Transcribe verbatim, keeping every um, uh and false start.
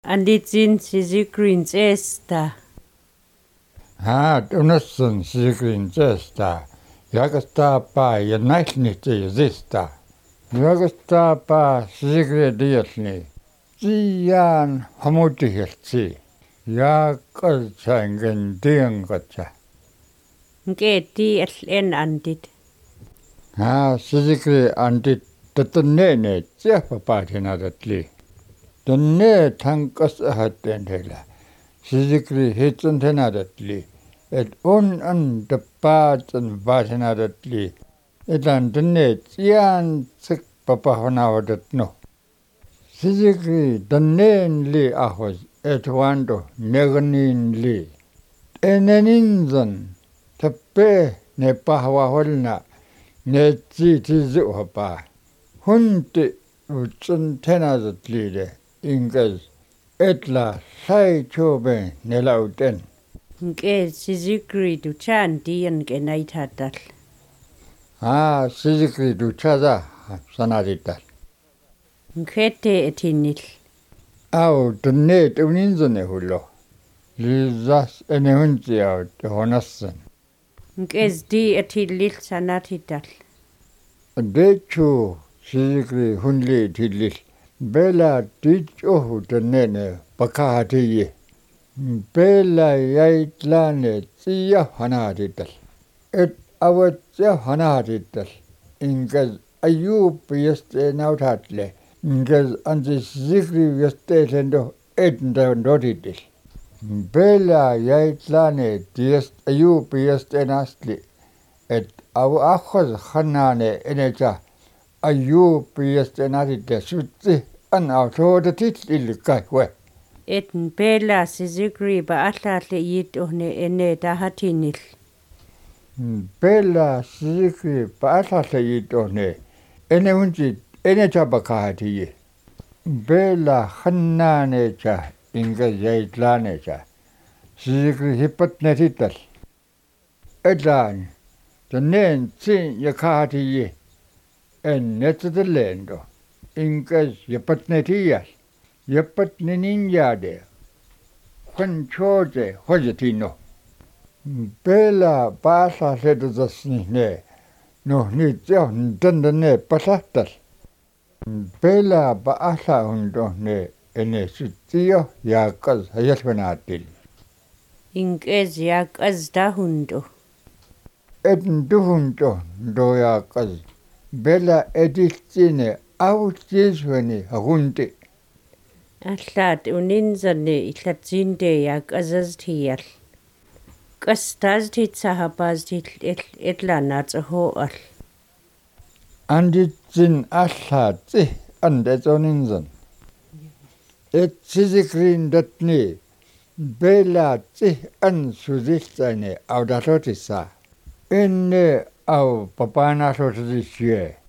Anditsin sisikrin esta. Ha, tunnussun sisikrin esta. Jakastapa ja näihnihti zista. Jakastapa sisikrin dietni. Sian hamutihiltsi. Jakatsangen tiengatsa. Nkeetti el en andit. Ha, sisikrin andit tatanene tsiapapaatinadetli. Tänne tankas ahatten heillä. Sisikri hitsun tenadatli. Et on an tapaatsen vaasenadatli. Etan tänne tsian tsik papahonavadat no. Sisikri tanneen li ahos et wando neganin li. Eneninsan tappe ne pahwa holna ne tsiitizu hapa. Hunti utsun tenadatli de. Ingas etla sai chobe nelauten. Nke sisikri du chan dian ke naitatal. Ah, sisikri du chaza sanadital. Nkete etinil. Au tunne uninzone hullo. Lizas ene hunti au te honassan. Nkes di etilil sanatital. Dechu sisikri hunli tilil. Bela tichohu tunene pakahatiye. Bela yaitlane tsiya hanadital. Et awatya hanadital. Ingas ayup yeste nautatle. Ingas ansi sisikri yeste lendo etnda ndotitil. Bela yaitlane tiest ayup yeste nastli. Et aw akhos hanane enecha ayup yeste nastli sutsi. An autoda titil kaikwe. Etn bela sisikri ba atlatle yit ohne ene dahatinil. Bela sisikri ba atlatle yit ohne ene hunti ene chabakahatiye. Bela hannane cha inga yaitlane cha. Sisikri hipatne tital. Edlan tanen tsin yakahatiye. En netzelendo. Ingas yapatnetiyas, yapatneninjade, kwanchote hojatino. Bela pasa sedusasnihne, no nityo ntandane pasahtas. Bela paasa hundohne ene sutiyo yakas hayasvanatil. Inkes yakas dahundo. Etn duhunto do yakas. Bela edistine Autjisveni hunti. Allat uninzane illatsinde yak azaztiyal. Kastaztit sahabaztit etlanat hoal. Anditsin allatsi andetsoninzan. Et sisikrin datni belatsi an suziltsane audatotissa. Enne au papanasotisye.